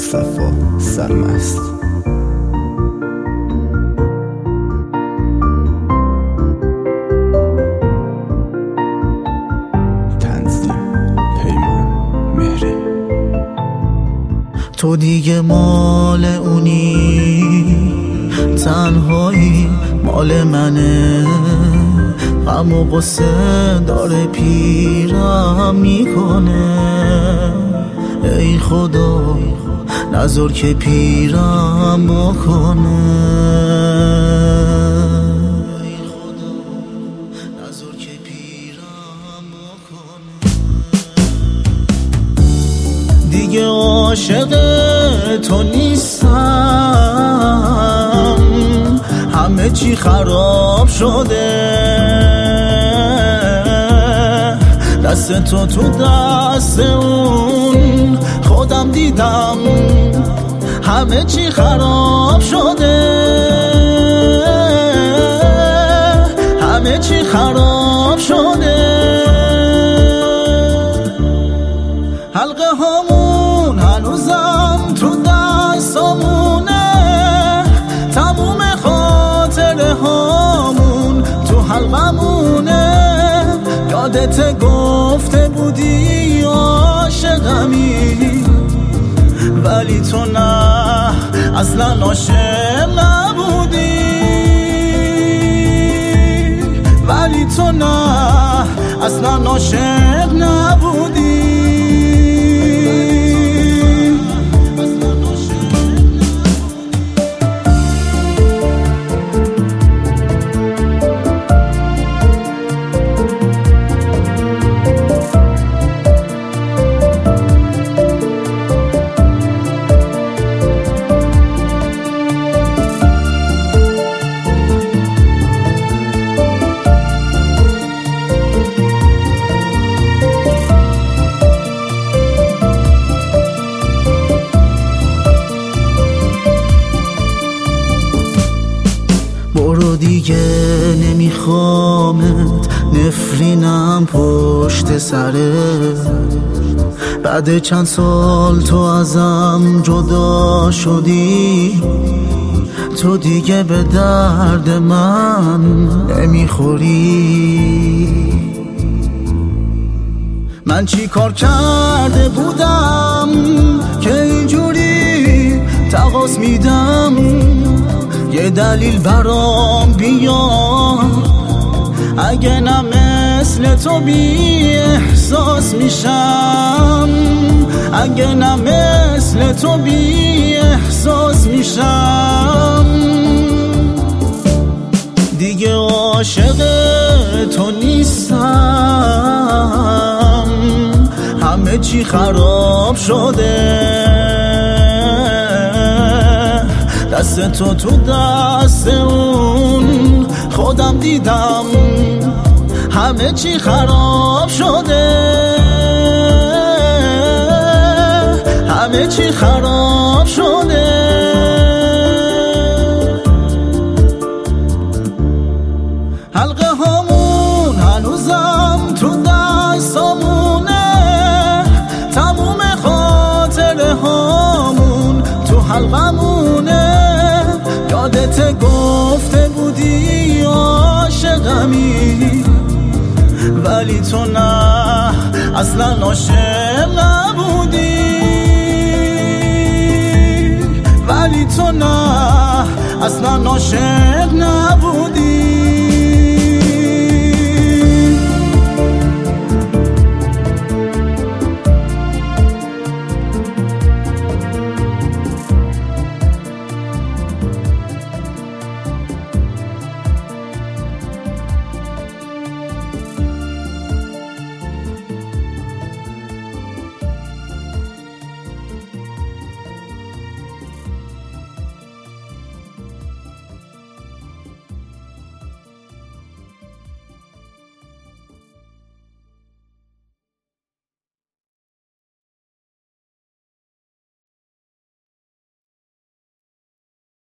مصطفی سرمست. تنظیم پیمان مهری. تو دیگه مال اونی، تنهایی مال منه. غم و غصه داره پیرم میکنه. ای خدا نذار که پیرم بکنه. ای خدا نذار که پیرم بکنه. دیگه عاشق تو نیستم، همه چی خراب شده. دست تو دست اون خودم دیدم، همه چی خراب شده. همه چی خراب شده. حلقه هامون هنوزم تو دستامونه، تموم خاطره هامون تو حلقمونه. یادت گفته بودی عاشقمی، ولی تو نه، اصلا عاشق نبودی. ولی تو نه، اصلا عاشق نبودی. برو دیگه نمیخوامت، نفرینم پشت سرت. بعد چند سال تو ازم جدا شدی، تو دیگه به درد من نمیخوری. من چی کار کرده بودم که اینجوری تقاص میدم؟ یه دلیل برام بیار، اگه نه مثل تو بی احساس میشم. اگه نه مثل تو بی احساس میشم. دیگه عاشق تو نیستم، همه چی خراب شده. دست تو دست اون خودم دیدم، همه چی خراب شده. همه چی خراب شده. حلقه هامون هنوزم تو دستامونه، تموم خاطره هامون تو حلقمونه. یادت گفته بودی عاشقمی، ولی تو نه، اصلا عاشق نبودی. ولی تو نه، اصلا عاشق نبودی.